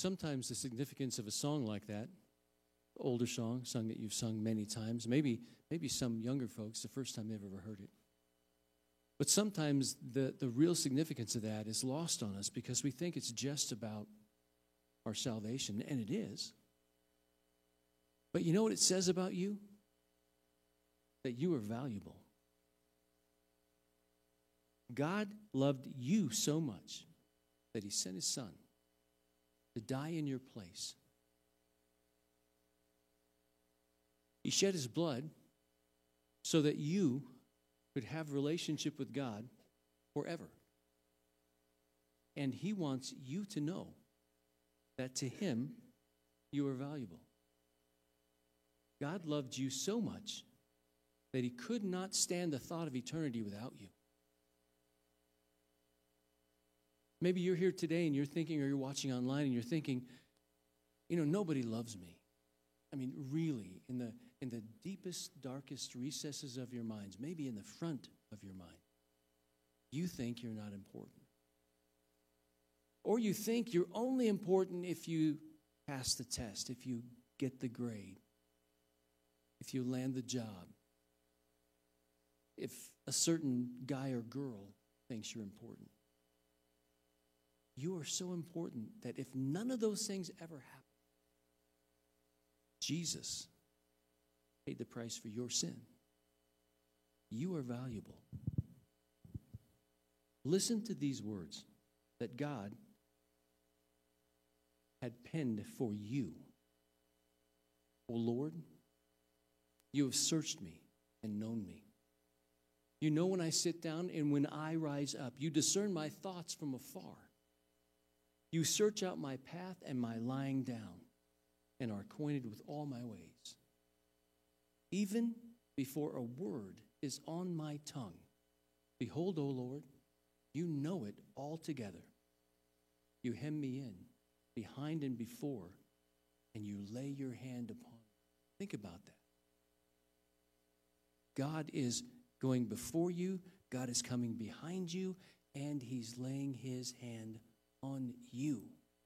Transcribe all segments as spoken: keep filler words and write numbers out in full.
sometimes the significance of a song like that, older song, song that you've sung many times, maybe maybe some younger folks, the first time they've ever heard it. But sometimes the, the real significance of that is lost on us because we think it's just about our salvation, and it is. But you know what it says about you? That you are valuable. God loved you so much that he sent his son to die in your place. He shed his blood so that you could have relationship with God forever. And he wants you to know that to him you are valuable. God loved you so much that he could not stand the thought of eternity without you. Maybe you're here today and you're thinking, or you're watching online and you're thinking, you know, nobody loves me. I mean, really, in the in the deepest, darkest recesses of your minds, maybe in the front of your mind, you think you're not important. Or you think you're only important if you pass the test, if you get the grade, if you land the job, if a certain guy or girl thinks you're important. You are so important that if none of those things ever happen, Jesus paid the price for your sin. You are valuable. Listen to these words that God had penned for you. O Lord, you have searched me and known me. You know when I sit down and when I rise up. You discern my thoughts from afar. You search out my path and my lying down and are acquainted with all my ways. Even before a word is on my tongue, behold, O Lord, you know it altogether. You hem me in, behind and before, and you lay your hand upon me. Think about that. God is going before you, God is coming behind you, and he's laying his hand on you.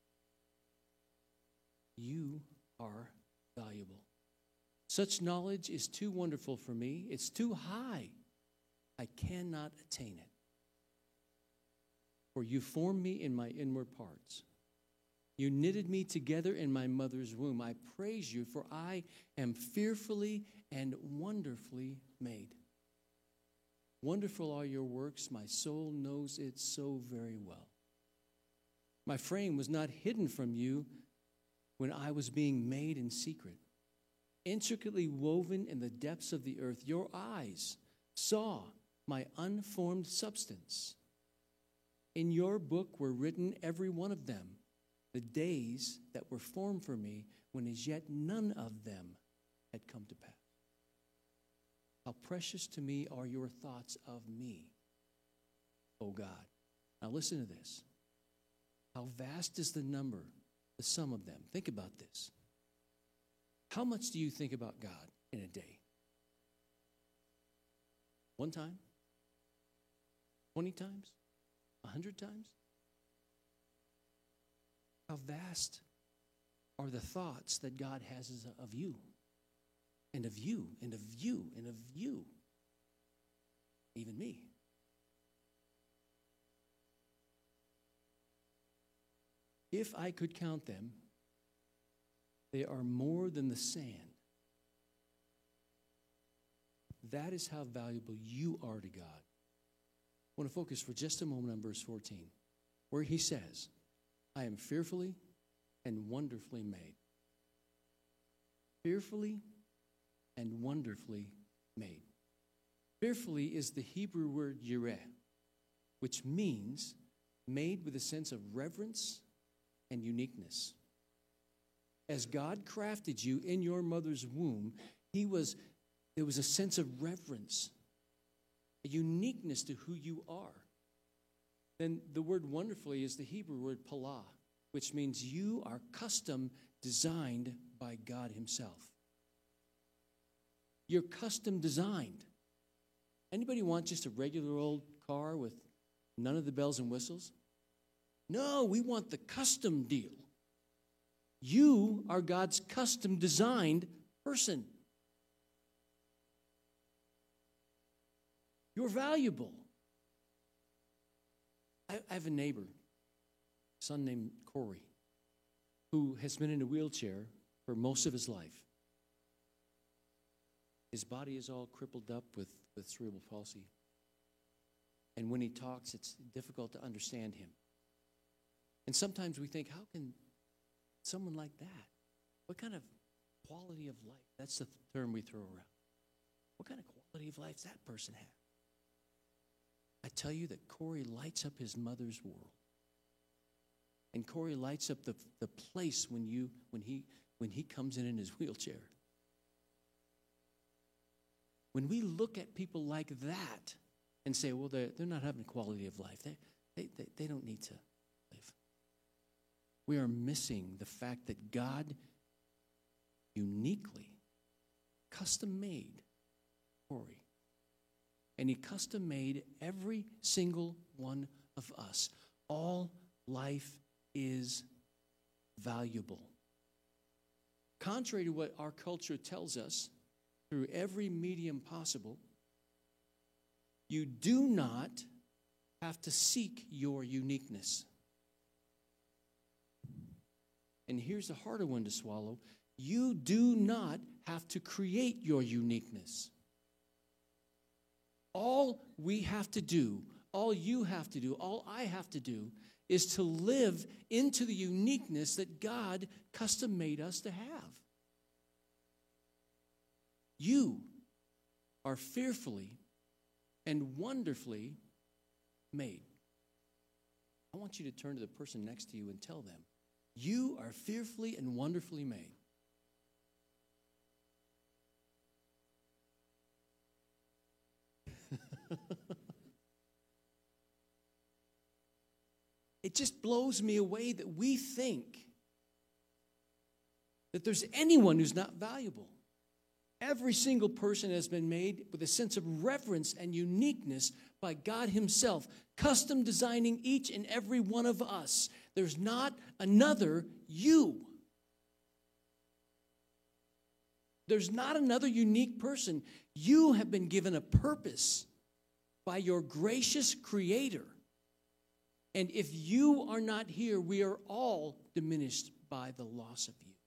You are valuable. Such knowledge is too wonderful for me. It's too high. I cannot attain it. For you formed me in my inward parts. You knitted me together in my mother's womb. I praise you, for I am fearfully and wonderfully made. Wonderful are your works. My soul knows it so very well. My frame was not hidden from you when I was being made in secret, intricately woven in the depths of the earth. Your eyes saw my unformed substance. In your book were written, every one of them, the days that were formed for me, when as yet none of them had come to pass. How precious to me are your thoughts of me, O God. Now listen to this. How vast is the number, the sum of them. Think about this. How much do you think about God in a day? One time? Twenty times? A hundred times? How vast are the thoughts that God has of you, and of you, and of you, and of you, even me. If I could count them, they are more than the sand. That is how valuable you are to God. I want to focus for just a moment on verse fourteen, where he says, I am fearfully and wonderfully made. Fearfully and wonderfully made. Fearfully is the Hebrew word yireh, which means made with a sense of reverence and uniqueness. As God crafted you in your mother's womb, he was, there was a sense of reverence, a uniqueness to who you are. Then the word wonderfully is the Hebrew word palah, which means you are custom designed by God himself. You're custom designed. Anybody want just a regular old car with none of the bells and whistles? No, we want the custom deal. You are God's custom-designed person. You're valuable. I, I have a neighbor, a son named Corey, who has been in a wheelchair for most of his life. His body is all crippled up with, with cerebral palsy. And when he talks, it's difficult to understand him. And sometimes we think, how can someone like that, what kind of quality of life? That's the term we throw around. What kind of quality of life does that person have? I tell you that Corey lights up his mother's world. And Corey lights up the, the place when you when he when he comes in in his wheelchair. When we look at people like that and say, well, they're, they're not having a quality of life. They, they, they, they don't need to live. We are missing the fact that God uniquely custom-made Corey. And he custom-made every single one of us. All life is valuable. Contrary to what our culture tells us, through every medium possible, you do not have to seek your uniqueness. And here's the harder one to swallow. You do not have to create your uniqueness. All we have to do, all you have to do, all I have to do is to live into the uniqueness that God custom made us to have. You are fearfully and wonderfully made. I want you to turn to the person next to you and tell them, you are fearfully and wonderfully made. It just blows me away that we think that there's anyone who's not valuable. Every single person has been made with a sense of reverence and uniqueness by God himself, custom designing each and every one of us. There's not another you. There's not another unique person. You have been given a purpose by your gracious Creator. And if you are not here, we are all diminished by the loss of you.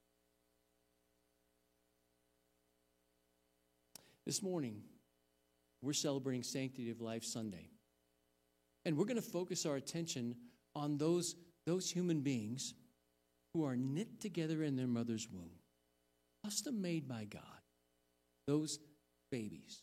This morning, we're celebrating Sanctity of Life Sunday. And we're going to focus our attention on those, those human beings who are knit together in their mother's womb, custom made by God, those babies.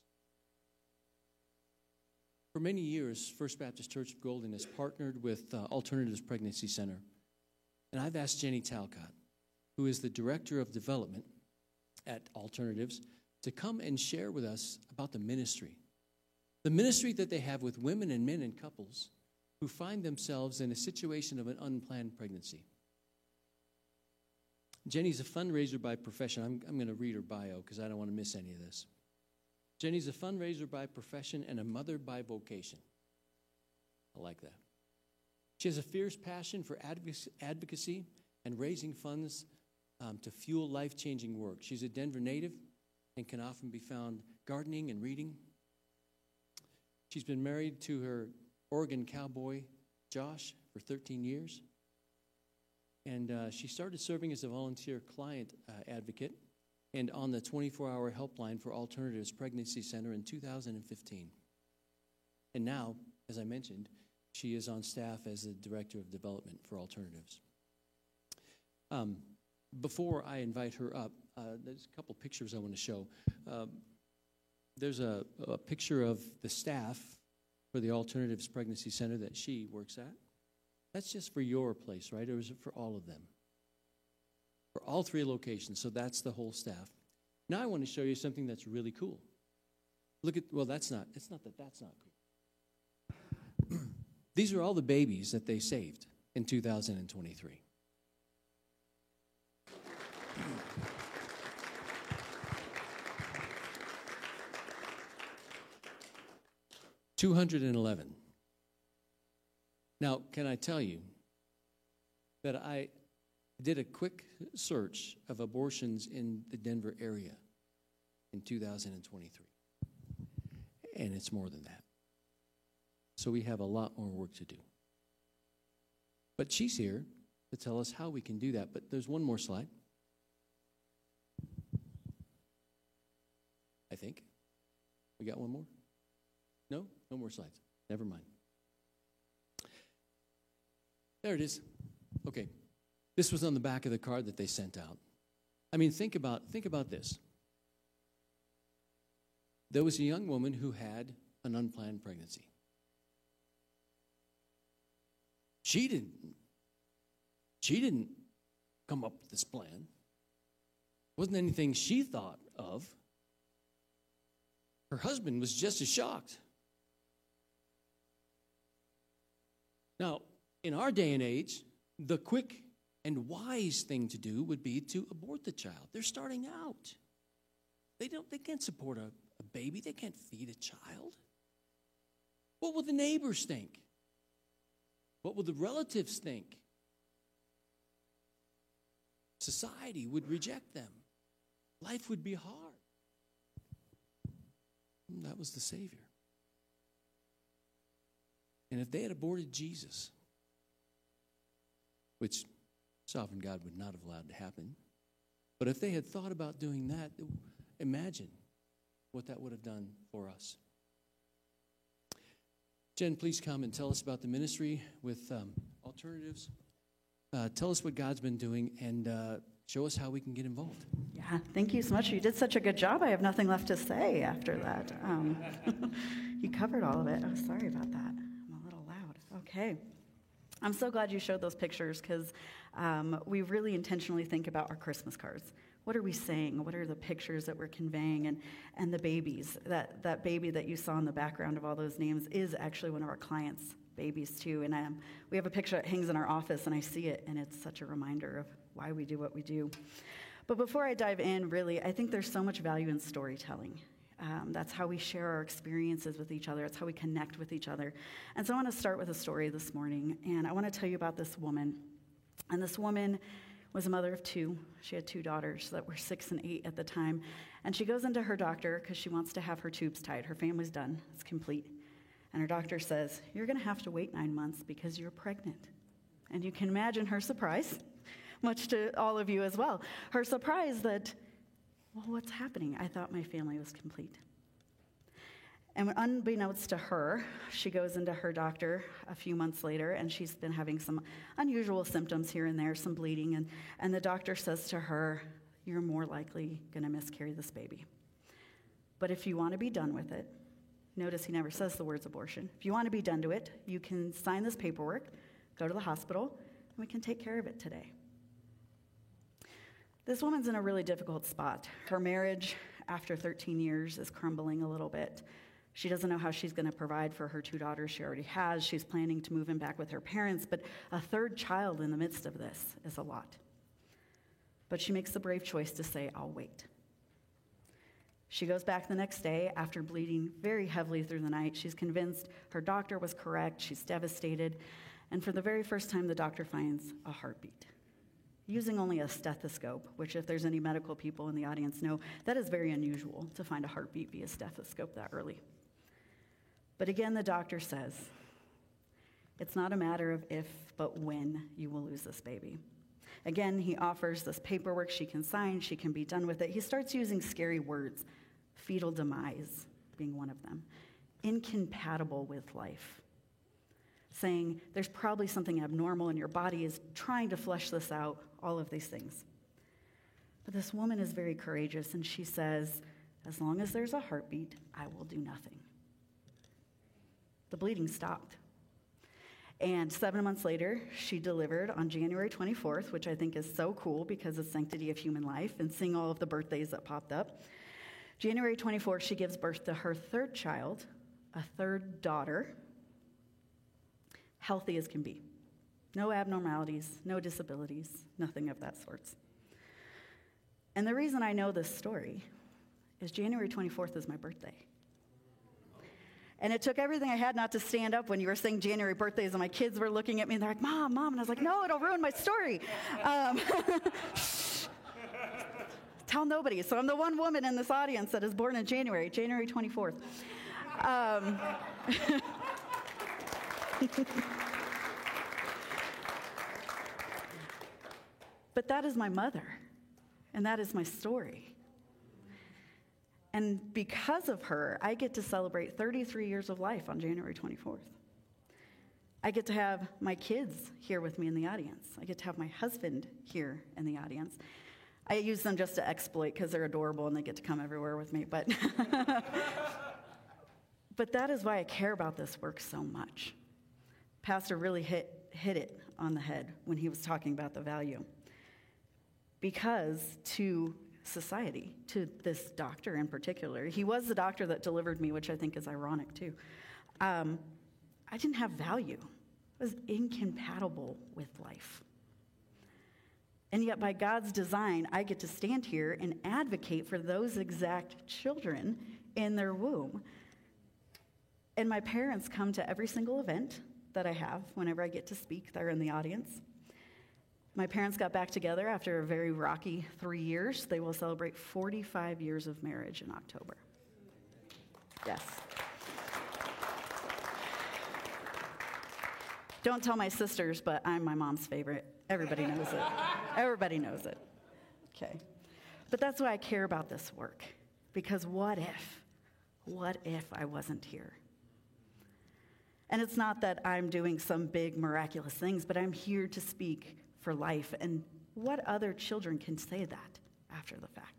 For many years, First Baptist Church of Golden has partnered with uh, Alternatives Pregnancy Center. And I've asked Jenny Talcott, who is the Director of Development at Alternatives, to come and share with us about the ministry. The ministry that they have with women and men and couples who find themselves in a situation of an unplanned pregnancy. Jenny's a fundraiser by profession. I'm, I'm going to read her bio because I don't want to miss any of this. Jenny's a fundraiser by profession and a mother by vocation. I like that. She has a fierce passion for advocacy and raising funds um, to fuel life-changing work. She's a Denver native and can often be found gardening and reading. She's been married to her Oregon cowboy, Josh, for thirteen years. And uh, she started serving as a volunteer client uh, advocate and on the twenty-four hour helpline for Alternatives Pregnancy Center in two thousand fifteen. And now, as I mentioned, she is on staff as the Director of Development for Alternatives. Um, before I invite her up, uh, there's a couple pictures I want to show. Um, there's a, a picture of the staff for the Alternatives Pregnancy Center that she works at. That's just for your place, right? Or is it for all of them? For all three locations, so that's the whole staff. Now I want to show you something that's really cool. Look at, well, that's not, it's not that that's not cool. These are all the babies that they saved in two thousand twenty-three. two hundred eleven. Now, can I tell you that I I did a quick search of abortions in the Denver area in two thousand twenty-three, and it's more than that. So we have a lot more work to do. But she's here to tell us how we can do that. But there's one more slide, I think. We got one more? No? No more slides. Never mind. There it is. Okay. This was on the back of the card that they sent out. I mean, think about think about this. There was a young woman who had an unplanned pregnancy. She didn't she didn't come up with this plan. Wasn't anything she thought of. Her husband was just as shocked. Now, in our day and age, the quick and wise thing to do would be to abort the child. They're starting out. They don't they can't support a, a baby. They can't feed a child. What will the neighbors think? What will the relatives think? Society would reject them. Life would be hard. And that was the Savior. And if they had aborted Jesus, which sovereign God would not have allowed to happen, but if they had thought about doing that, imagine what that would have done for us. Jen, please come and tell us about the ministry with um, alternatives. Uh, tell us what God's been doing and uh, show us how we can get involved. Yeah, thank you so much. You did such a good job. I have nothing left to say after that. Um, you covered all of it. Oh, sorry about that. I'm a little loud. Okay. I'm so glad you showed those pictures because um, we really intentionally think about our Christmas cards. What are we saying? What are the pictures that we're conveying? And and the babies. That that baby that you saw in the background of all those names is actually one of our clients' babies too. And um, we have a picture that hangs in our office, and I see it, and it's such a reminder of why we do what we do. But before I dive in, really, I think there's so much value in storytelling. Um, that's how we share our experiences with each other. That's how we connect with each other. And so I want to start with a story this morning, and I want to tell you about this woman. And this woman was a mother of two. She had two daughters that were six and eight at the time. And she goes into her doctor because she wants to have her tubes tied. Her family's done. It's complete. And her doctor says, you're going to have to wait nine months because you're pregnant. And you can imagine her surprise, much to all of you as well. Her surprise that, well, what's happening? I thought my family was complete. And unbeknownst to her, she goes into her doctor a few months later, and she's been having some unusual symptoms here and there, some bleeding, and, and the doctor says to her, you're more likely going to miscarry this baby. But if you want to be done with it, notice he never says the words abortion. If you want to be done to it, you can sign this paperwork, go to the hospital, and we can take care of it today. This woman's in a really difficult spot. Her marriage, after thirteen years, is crumbling a little bit. She doesn't know how she's going to provide for her two daughters she already has. She's planning to move in back with her parents, but a third child in the midst of this is a lot. But she makes the brave choice to say, I'll wait. She goes back the next day after bleeding very heavily through the night. She's convinced her doctor was correct. She's devastated. And for the very first time, the doctor finds a heartbeat, using only a stethoscope, which if there's any medical people in the audience know, that is very unusual to find a heartbeat via stethoscope that early. But again, the doctor says, it's not a matter of if, but when you will lose this baby. Again, he offers this paperwork she can sign, she can be done with it. He starts using scary words, fetal demise being one of them, incompatible with life, saying there's probably something abnormal and your body is trying to flesh this out, all of these things. But this woman is very courageous, and she says, as long as there's a heartbeat, I will do nothing. The bleeding stopped. And seven months later, she delivered on January twenty-fourth, which I think is so cool because it's sanctity of human life and seeing all of the birthdays that popped up. January twenty-fourth, she gives birth to her third child, a third daughter, healthy as can be. No abnormalities, no disabilities, nothing of that sort. And the reason I know this story is January twenty-fourth is my birthday. And it took everything I had not to stand up when you were saying January birthdays, and my kids were looking at me, and they're like, Mom, Mom. And I was like, no, it'll ruin my story. Um, tell nobody. So I'm the one woman in this audience that is born in January, January twenty-fourth. Um, but that is my mother, and that is my story. And because of her, I get to celebrate thirty-three years of life on January twenty-fourth. I get to have my kids here with me in the audience. I get to have my husband here in the audience. I use them just to exploit because they're adorable and they get to come everywhere with me. But, but that is why I care about this work so much. Pastor really hit, hit it on the head when he was talking about the value. Because to society, to this doctor in particular, he was the doctor that delivered me, which I think is ironic too. Um, I didn't have value. I was incompatible with life. And yet, by God's design, I get to stand here and advocate for those exact children in their womb. And my parents come to every single event that I have whenever I get to speak. They're in the audience. My parents got back together after a very rocky three years. They will celebrate forty-five years of marriage in October. Yes. Don't tell my sisters, but I'm my mom's favorite. Everybody knows it. Everybody knows it. Okay. But that's why I care about this work. Because what if? What if I wasn't here? And it's not that I'm doing some big miraculous things, but I'm here to speak for life. And what other children can say that after the fact?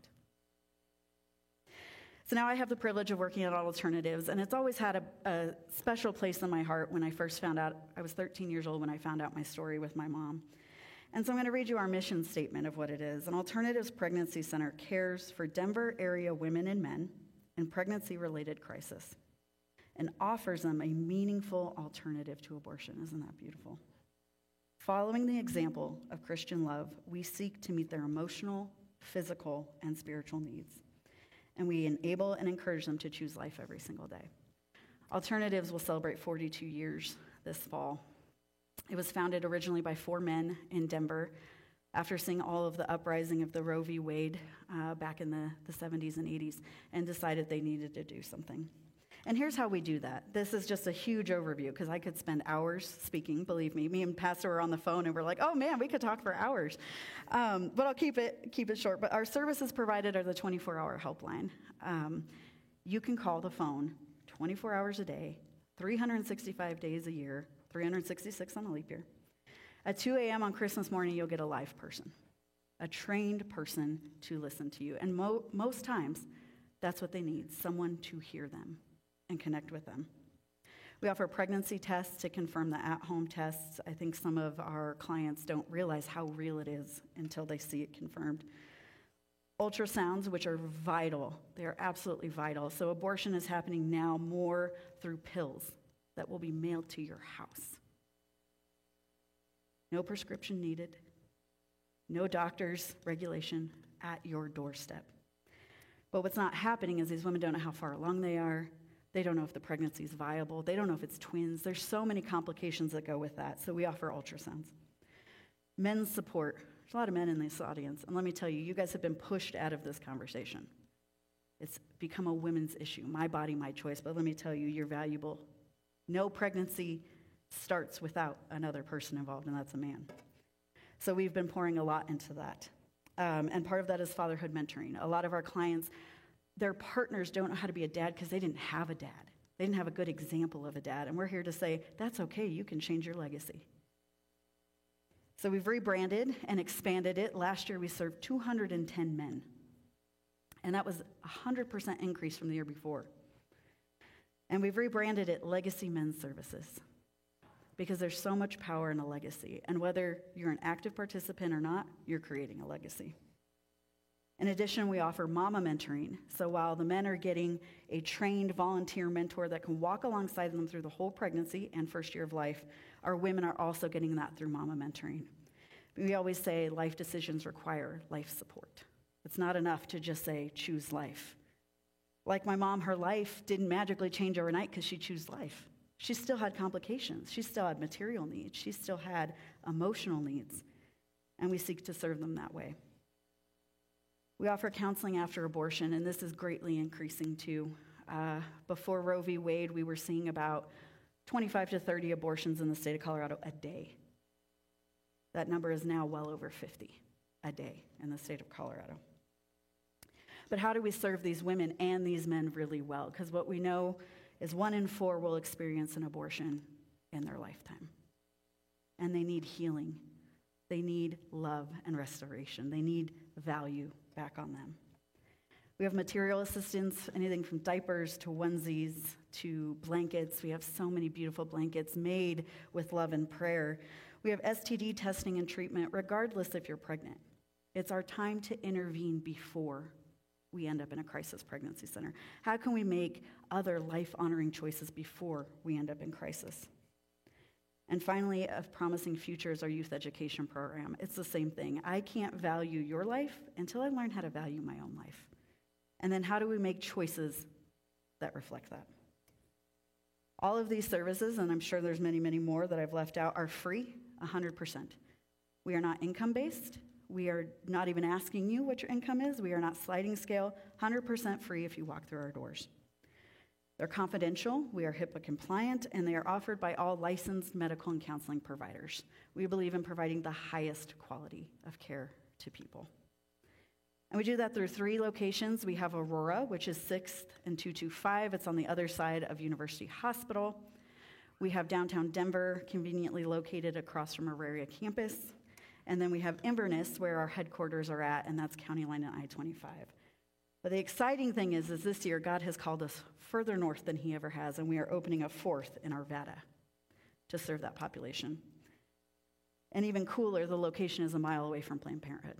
So now I have the privilege of working at Alternatives, and it's always had a, a special place in my heart when I first found out. I was thirteen years old when I found out my story with my mom. And so I'm going to read you our mission statement of what it is. An Alternatives Pregnancy Center cares for Denver area women and men in pregnancy-related crisis and offers them a meaningful alternative to abortion. Isn't that beautiful? Following the example of Christian love, we seek to meet their emotional, physical, and spiritual needs. And we enable and encourage them to choose life every single day. Alternatives will celebrate forty-two years this fall. It was founded originally by four men in Denver after seeing all of the uprising of the Roe v. Wade uh, back in the, the seventies and eighties, and decided they needed to do something. And here's how we do that. This is just a huge overview, because I could spend hours speaking, believe me. Me and Pastor were on the phone, and we're like, oh, man, we could talk for hours. Um, but I'll keep it keep it short. But our services provided are the twenty-four hour helpline. Um, you can call the phone twenty-four hours a day, three hundred sixty-five days a year, three hundred sixty-six on a leap year. At two a.m. on Christmas morning, you'll get a live person, a trained person to listen to you. And mo- most times, that's what they need, someone to hear them and connect with them. We offer pregnancy tests to confirm the at-home tests. I think some of our clients don't realize how real it is until they see it confirmed. Ultrasounds, which are vital. They are absolutely vital. So abortion is happening now more through pills that will be mailed to your house. No prescription needed. No doctor's regulation at your doorstep. But what's not happening is these women don't know how far along they are. They don't know if the pregnancy is viable. They don't know if it's twins. There's so many complications that go with that. So we offer ultrasounds. Men's support. There's a lot of men in this audience. And let me tell you, you guys have been pushed out of this conversation. It's become a women's issue. My body, my choice. But let me tell you, you're valuable. No pregnancy starts without another person involved, and that's a man. So we've been pouring a lot into that. Um, and part of that is fatherhood mentoring. A lot of our clients, their partners don't know how to be a dad because they didn't have a dad. They didn't have a good example of a dad. And we're here to say, that's okay, you can change your legacy. So we've rebranded and expanded it. Last year we served two hundred ten men. And that was a one hundred percent increase from the year before. And we've rebranded it Legacy Men's Services, because there's so much power in a legacy. And whether you're an active participant or not, you're creating a legacy. In addition, we offer mama mentoring. So while the men are getting a trained volunteer mentor that can walk alongside them through the whole pregnancy and first year of life, our women are also getting that through mama mentoring. We always say life decisions require life support. It's not enough to just say, choose life. Like my mom, her life didn't magically change overnight because she chose life. She still had complications. She still had material needs. She still had emotional needs. And we seek to serve them that way. We offer counseling after abortion, and this is greatly increasing too. Uh, before Roe v. Wade, we were seeing about twenty-five to thirty abortions in the state of Colorado a day. That number is now well over fifty a day in the state of Colorado. But how do we serve these women and these men really well? Because what we know is one in four will experience an abortion in their lifetime. And they need healing. They need love and restoration. They need value back on them. We have material assistance, anything from diapers to onesies to blankets. We have so many beautiful blankets made with love and prayer. We have S T D testing and treatment, regardless if you're pregnant. It's our time to intervene before we end up in a crisis pregnancy center. How can we make other life-honoring choices before we end up in crisis? And finally, of Promising Future is our youth education program. It's the same thing. I can't value your life until I learn how to value my own life. And then how do we make choices that reflect that? All of these services, and I'm sure there's many, many more that I've left out, are free, one hundred percent. We are not income-based. We are not even asking you what your income is. We are not sliding scale, one hundred percent free if you walk through our doors. They're confidential, we are HIPAA compliant, and they are offered by all licensed medical and counseling providers. We believe in providing the highest quality of care to people. And we do that through three locations. We have Aurora, which is sixth and two two five. It's on the other side of University Hospital. We have downtown Denver, conveniently located across from Auraria campus. And then we have Inverness, where our headquarters are at, and that's County Line and I twenty-five. But the exciting thing is, is this year, God has called us further north than he ever has, and we are opening a fourth in Arvada to serve that population. And even cooler, the location is a mile away from Planned Parenthood.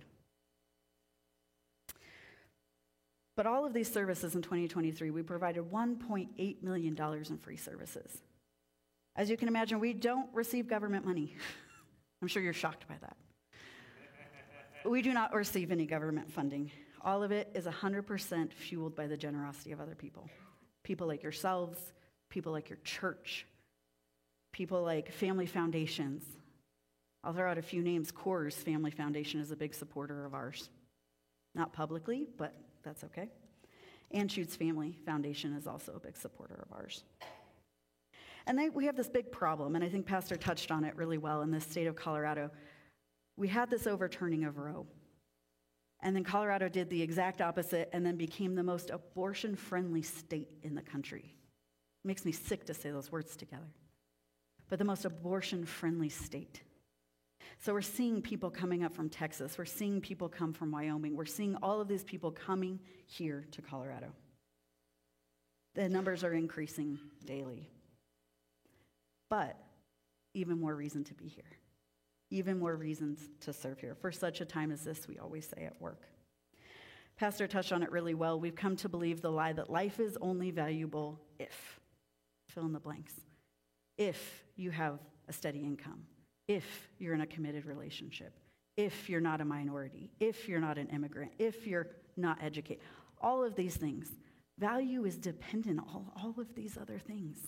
But all of these services in twenty twenty-three, we provided one point eight million dollars in free services. As you can imagine, we don't receive government money. I'm sure you're shocked by that. We do not receive any government funding. All of it is one hundred percent fueled by the generosity of other people. People like yourselves, people like your church, people like family foundations. I'll throw out a few names. Coors Family Foundation is a big supporter of ours. Not publicly, but that's okay. Anschutz Family Foundation is also a big supporter of ours. And they, we have this big problem, and I think Pastor touched on it really well in the state of Colorado. We had this overturning of Roe. And then Colorado did the exact opposite and then became the most abortion-friendly state in the country. It makes me sick to say those words together. But the most abortion-friendly state. So we're seeing people coming up from Texas. We're seeing people come from Wyoming. We're seeing all of these people coming here to Colorado. The numbers are increasing daily. But even more reason to be here. Even more reasons to serve here. For such a time as this, we always say at work. Pastor touched on it really well. We've come to believe the lie that life is only valuable if, fill in the blanks, if you have a steady income, if you're in a committed relationship, if you're not a minority, if you're not an immigrant, if you're not educated. All of these things. Value is dependent on all, all of these other things.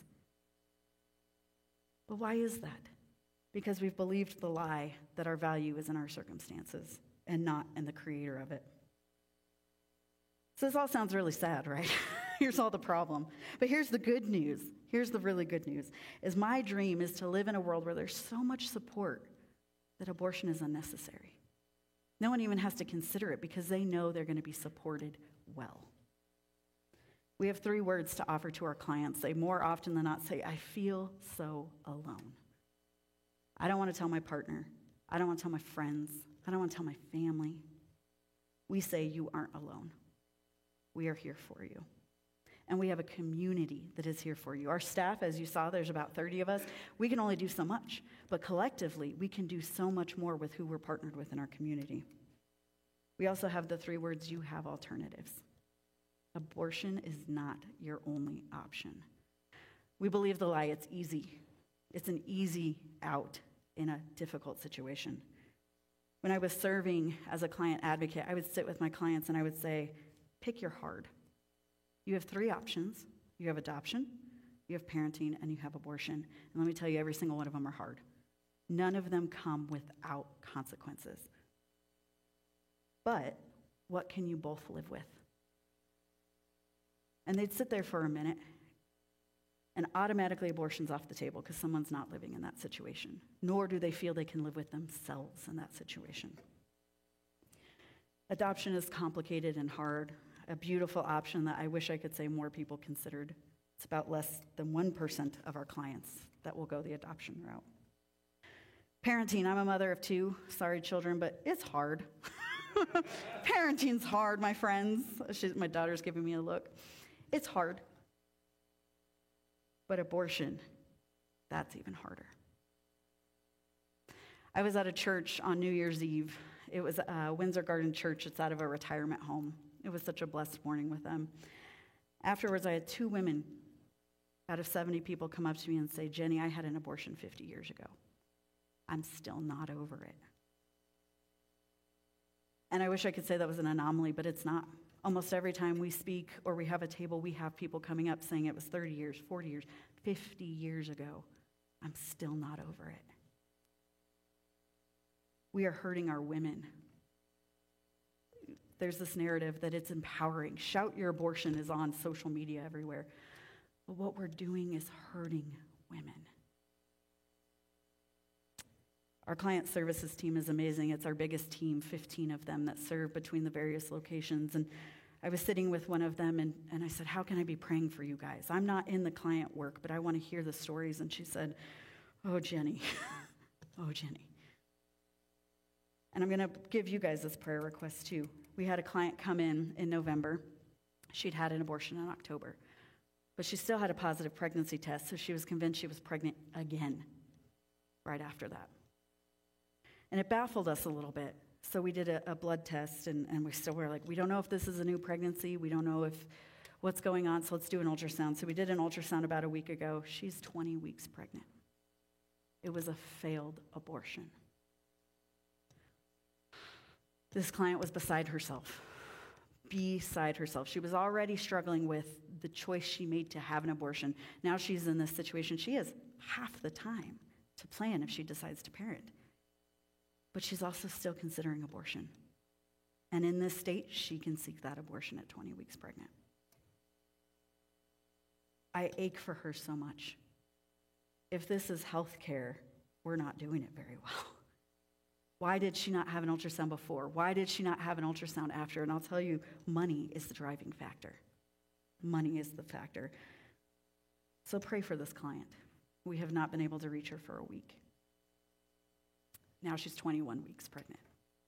But why is that? Because we've believed the lie that our value is in our circumstances and not in the creator of it. So this all sounds really sad, right? Here's all the problem. But here's the good news. Here's the really good news, is my dream is to live in a world where there's so much support that abortion is unnecessary. No one even has to consider it because they know they're going to be supported well. We have three words to offer to our clients. They more often than not say, I feel so alone. I don't want to tell my partner. I don't want to tell my friends. I don't want to tell my family. We say, you aren't alone. We are here for you. And we have a community that is here for you. Our staff, as you saw, there's about thirty of us. We can only do so much. But collectively, we can do so much more with who we're partnered with in our community. We also have the three words, you have alternatives. Abortion is not your only option. We believe the lie, it's easy. It's an easy out in a difficult situation. When I was serving as a client advocate, I would sit with my clients and I would say, pick your hard. You have three options. You have adoption, you have parenting, and you have abortion. And let me tell you, every single one of them are hard. None of them come without consequences. But what can you both live with? And they'd sit there for a minute, and automatically abortion's off the table because someone's not living in that situation. Nor do they feel they can live with themselves in that situation. Adoption is complicated and hard. A beautiful option that I wish I could say more people considered. It's about less than one percent of our clients that will go the adoption route. Parenting, I'm a mother of two, sorry children, but it's hard. Parenting's hard, my friends. She's, my daughter's giving me a look. It's hard. But abortion, that's even harder. I was at a church on New Year's Eve. It was uh, Windsor Garden Church. It's out of a retirement home. It was such a blessed morning with them. Afterwards, I had two women out of seventy people come up to me and say, Jenny, I had an abortion fifty years ago. I'm still not over it. And I wish I could say that was an anomaly, but it's not. Almost every time we speak or we have a table, we have people coming up saying it was thirty years, forty years, fifty years ago. I'm still not over it. We are hurting our women. There's this narrative that it's empowering. Shout Your Abortion is on social media everywhere. But what we're doing is hurting women. Our client services team is amazing. It's our biggest team, fifteen of them that serve between the various locations. And I was sitting with one of them, and, and I said, how can I be praying for you guys? I'm not in the client work, but I want to hear the stories. And she said, oh, Jenny. oh, Jenny. And I'm going to give you guys this prayer request too. We had a client come in in November. She'd had an abortion in October, but she still had a positive pregnancy test, so she was convinced she was pregnant again right after that. And it baffled us a little bit. So we did a, a blood test, and, and we still were like, we don't know if this is a new pregnancy. We don't know if what's going on, so let's do an ultrasound. So we did an ultrasound about a week ago. She's twenty weeks pregnant. It was a failed abortion. This client was beside herself, beside herself. She was already struggling with the choice she made to have an abortion. Now she's in this situation. She has half the time to plan if she decides to parent. But she's also still considering abortion. And in this state, she can seek that abortion at twenty weeks pregnant. I ache for her so much. If this is health care, we're not doing it very well. Why did she not have an ultrasound before? Why did she not have an ultrasound after? And I'll tell you, money is the driving factor. Money is the factor. So pray for this client. We have not been able to reach her for a week. Now she's twenty-one weeks pregnant.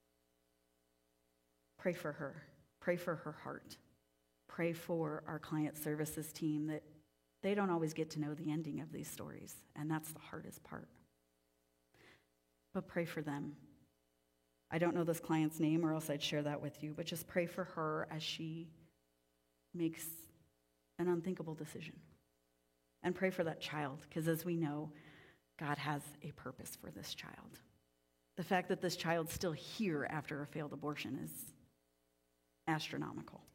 Pray for her. Pray for her heart. Pray for our client services team that they don't always get to know the ending of these stories, and that's the hardest part. But pray for them. I don't know this client's name, or else I'd share that with you, but just pray for her as she makes an unthinkable decision. And pray for that child, because as we know, God has a purpose for this child. The fact that this child's still here after a failed abortion is astronomical.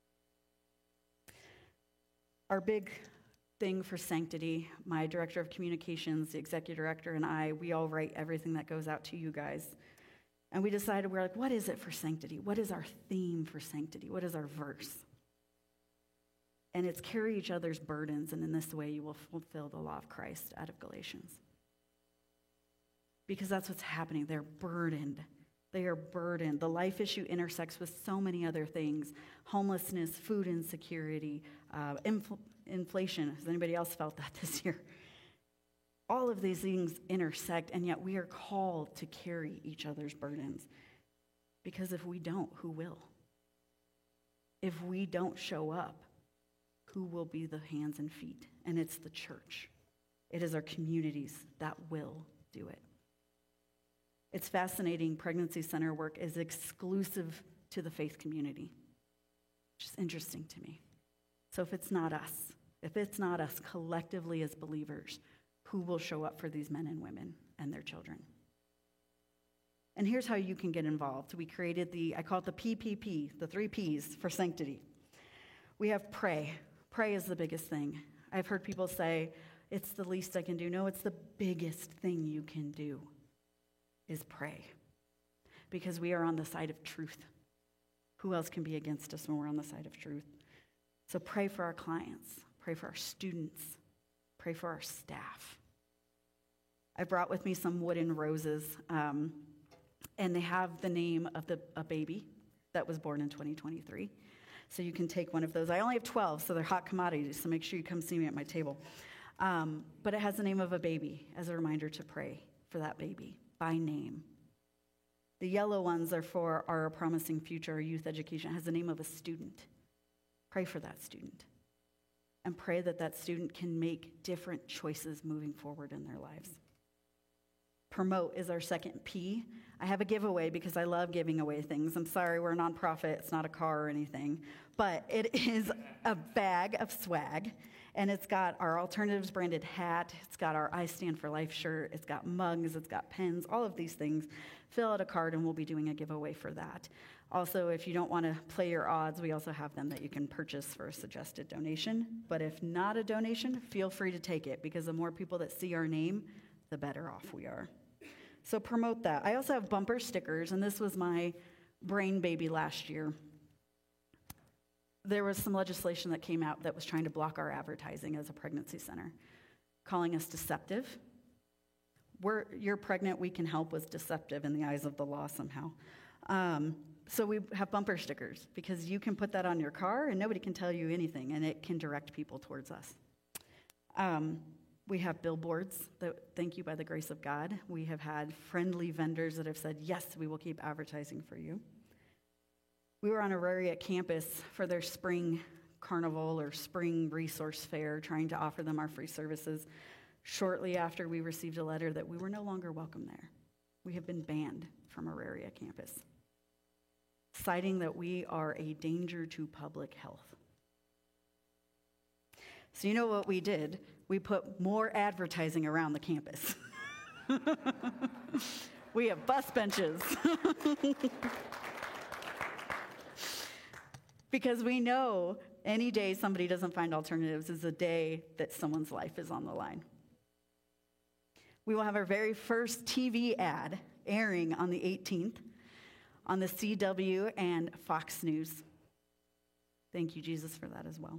Our big thing for Sanctity, my director of communications, the executive director, and I, we all write everything that goes out to you guys. And we decided, we're like, what is it for Sanctity? What is our theme for Sanctity? What is our verse? And it's carry each other's burdens, and in this way you will fulfill the law of Christ out of Galatians. Because that's what's happening. They're burdened. They are burdened. The life issue intersects with so many other things. Homelessness, food insecurity, uh, infl- inflation. Has anybody else felt that this year? All of these things intersect, and yet we are called to carry each other's burdens. Because if we don't, who will? If we don't show up, who will be the hands and feet? And it's the church. It is our communities that will do it. It's fascinating. Pregnancy center work is exclusive to the faith community, which is interesting to me. So if it's not us, if it's not us collectively as believers, who will show up for these men and women and their children? And here's how you can get involved. We created the, I call it the P P P, the three Ps for Sanctity. We have pray. Pray is the biggest thing. I've heard people say, it's the least I can do. No, it's the biggest thing you can do is pray. Because we are on the side of truth. Who else can be against us when we're on the side of truth? So pray for our clients. Pray for our students. Pray for our staff. I brought with me some wooden roses, um, and they have the name of the a baby that was born in twenty twenty-three. So you can take one of those. I only have twelve, so they're hot commodities, so make sure you come see me at my table. Um, but it has the name of a baby as a reminder to pray for that baby by name. The yellow ones are for our promising future, our youth education. It has the name of a student. Pray for that student. And pray that that student can make different choices moving forward in their lives. Promote is our second P. I have a giveaway because I love giving away things. I'm sorry, we're a nonprofit. It's not a car or anything. But it is a bag of swag. And it's got our Alternatives branded hat. It's got our I Stand for Life shirt. It's got mugs. It's got pens. All of these things. Fill out a card and we'll be doing a giveaway for that. Also, if you don't want to play your odds, we also have them that you can purchase for a suggested donation. But if not a donation, feel free to take it because the more people that see our name, the better off we are. So promote that. I also have bumper stickers, and this was my brain baby last year. There was some legislation that came out that was trying to block our advertising as a pregnancy center, calling us deceptive. We're, you're pregnant, we can help was deceptive in the eyes of the law somehow. Um, so we have bumper stickers because you can put that on your car and nobody can tell you anything, and it can direct people towards us. Um, we have billboards that thank you by the grace of God. We have had friendly vendors that have said, yes, we will keep advertising for you. We were on Auraria campus for their spring carnival or spring resource fair, trying to offer them our free services. Shortly after, we received a letter that we were no longer welcome there. We have been banned from Auraria campus, citing that we are a danger to public health. So you know what we did? We put more advertising around the campus. We have bus benches. Because we know any day somebody doesn't find alternatives is a day that someone's life is on the line. We will have our very first T V ad airing on the eighteenth on the C W and Fox News. Thank you, Jesus, for that as well.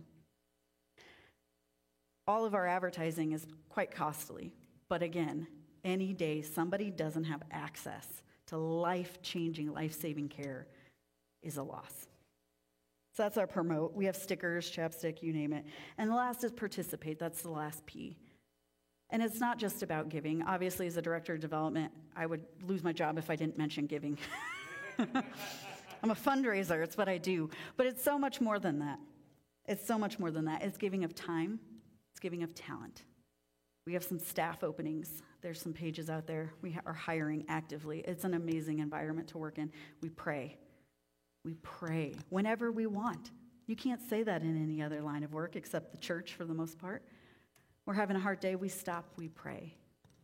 All of our advertising is quite costly, but again, any day somebody doesn't have access to life-changing, life-saving care is a loss. So that's our promote. We have stickers, chapstick, you name it. And the last is participate. That's the last P. And it's not just about giving. Obviously, as a director of development, I would lose my job if I didn't mention giving. I'm a fundraiser. It's what I do. But it's so much more than that. It's so much more than that. It's giving of time. It's giving of talent. We have some staff openings. There's some pages out there. We are hiring actively. It's an amazing environment to work in. We pray. We pray whenever we want. You can't say that in any other line of work except the church for the most part. We're having a hard day, we stop, we pray.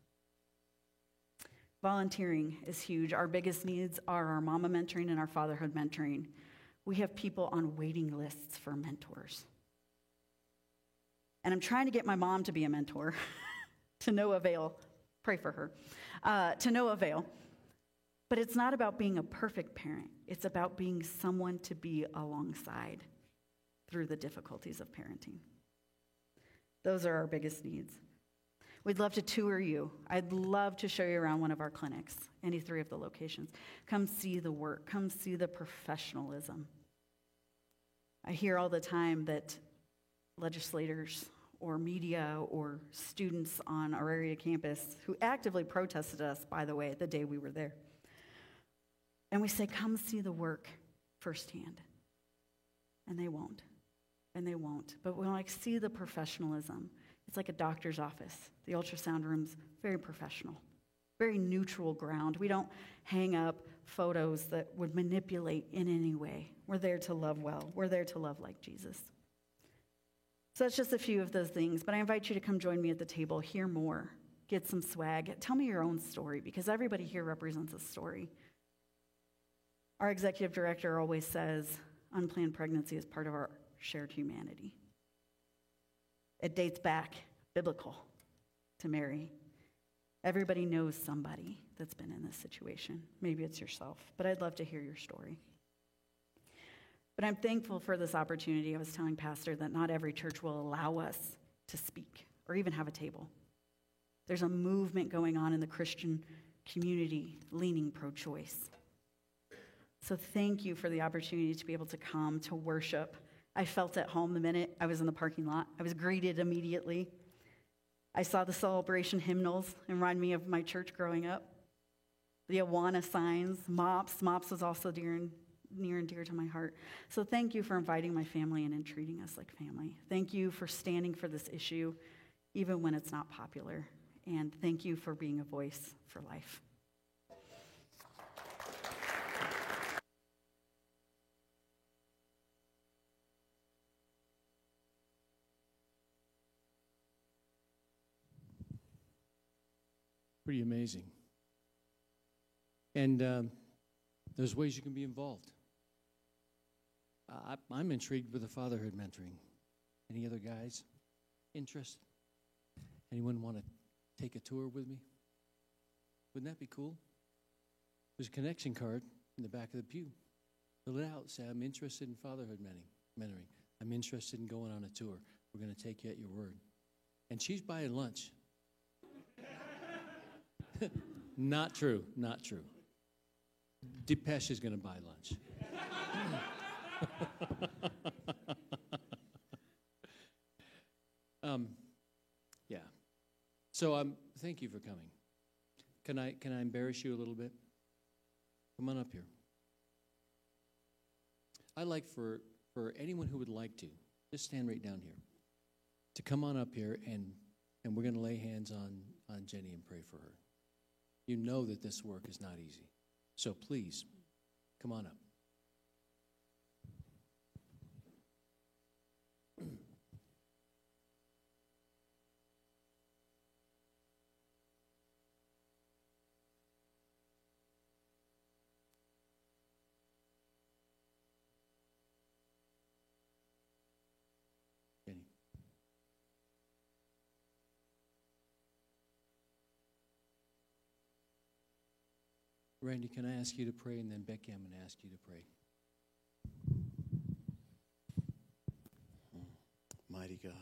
Volunteering is huge. Our biggest needs are our mama mentoring and our fatherhood mentoring. We have people on waiting lists for mentors. And I'm trying to get my mom to be a mentor to no avail. Pray for her. Uh, to no avail. But it's not about being a perfect parent. It's about being someone to be alongside through the difficulties of parenting. Those are our biggest needs. We'd love to tour you. I'd love to show you around one of our clinics, any three of the locations. Come see the work. Come see the professionalism. I hear all the time that legislators or media or students on our area campus who actively protested us, by the way, the day we were there. And we say, come see the work firsthand. And they won't. And they won't. But when I see the professionalism, it's like a doctor's office. The ultrasound room's very professional, very neutral ground. We don't hang up photos that would manipulate in any way. We're there to love well. We're there to love like Jesus. So that's just a few of those things. But I invite you to come join me at the table, hear more, get some swag. Tell me your own story, because everybody here represents a story. Our executive director always says unplanned pregnancy is part of our shared humanity. It dates back, biblical, to Mary. Everybody knows somebody that's been in this situation. Maybe it's yourself, but I'd love to hear your story. But I'm thankful for this opportunity. I was telling Pastor that not every church will allow us to speak or even have a table. There's a movement going on in the Christian community leaning pro-choice. So thank you for the opportunity to be able to come to worship. I felt at home the minute I was in the parking lot. I was greeted immediately. I saw the celebration hymnals and remind me of my church growing up. The Awana signs, MOPS. MOPS was also dear and, near and dear to my heart. So thank you for inviting my family in and treating us like family. Thank you for standing for this issue, even when it's not popular. And thank you for being a voice for life. Pretty amazing. And um, there's ways you can be involved. Uh, I, I'm intrigued with the fatherhood mentoring. Any other guys interested? Anyone want to take a tour with me? Wouldn't that be cool? There's a connection card in the back of the pew. Fill it out. Say, I'm interested in fatherhood mentoring. I'm interested in going on a tour. We're going to take you at your word. And she's buying lunch. Not true, not true. Depeche is going to buy lunch. um, yeah. So um, thank you for coming. Can I can I embarrass you a little bit? Come on up here. I'd like for for anyone who would like to just stand right down here to come on up here and and we're going to lay hands on on Jenny and pray for her. You know that this work is not easy. So please, come on up. Jenny. Randy, can I ask you to pray, and then Becky, I'm going to ask you to pray. Mighty God,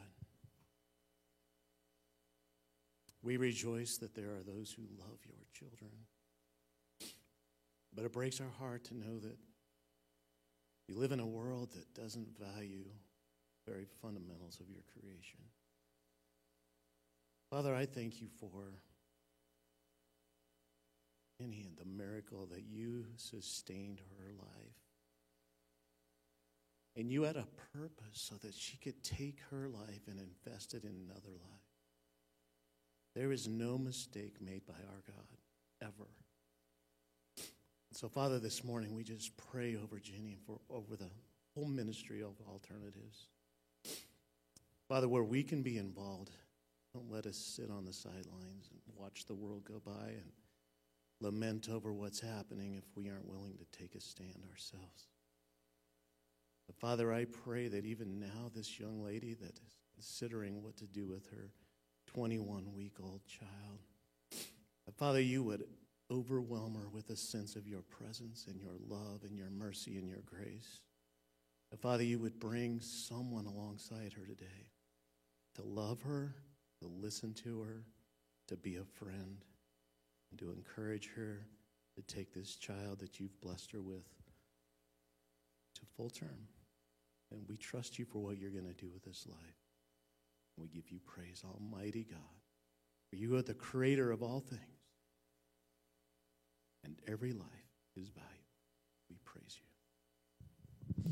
we rejoice that there are those who love your children. But it breaks our heart to know that we live in a world that doesn't value the very fundamentals of your creation. Father, I thank you for Jenny and the miracle that you sustained her life. And you had a purpose so that she could take her life and invest it in another life. There is no mistake made by our God, ever. So, Father, this morning we just pray over Jenny and for over the whole ministry of alternatives. Father, where we can be involved, don't let us sit on the sidelines and watch the world go by and lament over what's happening if we aren't willing to take a stand ourselves. But Father, I pray that even now this young lady that is considering what to do with her twenty-one-week-old child, that Father, you would overwhelm her with a sense of your presence and your love and your mercy and your grace. That Father, you would bring someone alongside her today to love her, to listen to her, to be a friend, and to encourage her to take this child that you've blessed her with to full term. And we trust you for what you're going to do with this life. We give you praise, Almighty God. For you are the creator of all things. And every life is valuable. We praise you.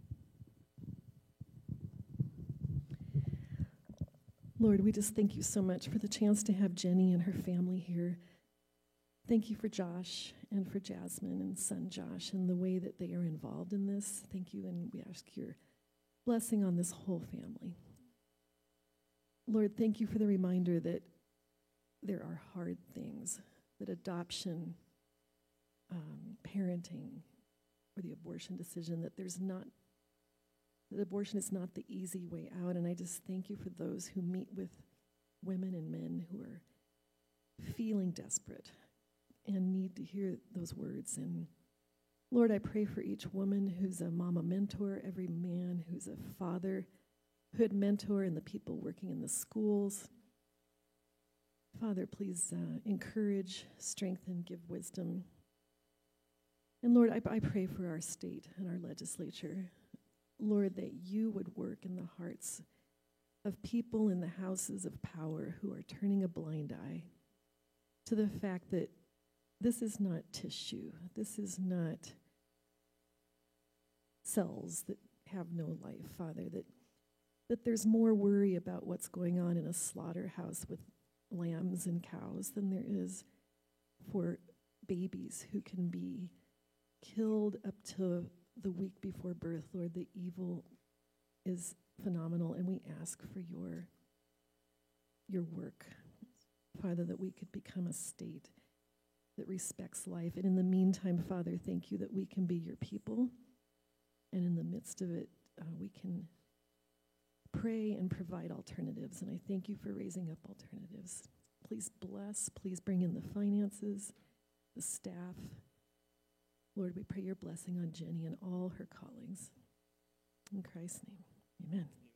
Lord, we just thank you so much for the chance to have Jenny and her family here. Thank you for Josh and for Jasmine and son Josh and the way that they are involved in this. Thank you, and we ask your blessing on this whole family. Lord, thank you for the reminder that there are hard things, that adoption, um, parenting, or the abortion decision, that there's not that abortion is not the easy way out. And I just thank you for those who meet with women and men who are feeling desperate and need to hear those words. And Lord, I pray for each woman who's a mama mentor, every man who's a fatherhood mentor, and the people working in the schools. Father, please uh, encourage, strengthen, give wisdom. And Lord, I, I pray for our state and our legislature. Lord, that you would work in the hearts of people in the houses of power who are turning a blind eye to the fact that this is not tissue. This is not cells that have no life, Father, that, that there's more worry about what's going on in a slaughterhouse with lambs and cows than there is for babies who can be killed up to the week before birth. Lord, the evil is phenomenal, and we ask for your, your work, Father, that we could become a state that respects life. And in the meantime, Father, thank you that we can be your people. And in the midst of it, uh, we can pray and provide alternatives. And I thank you for raising up alternatives. Please bless. Please bring in the finances, the staff. Lord, we pray your blessing on Jenny and all her callings. In Christ's name, amen.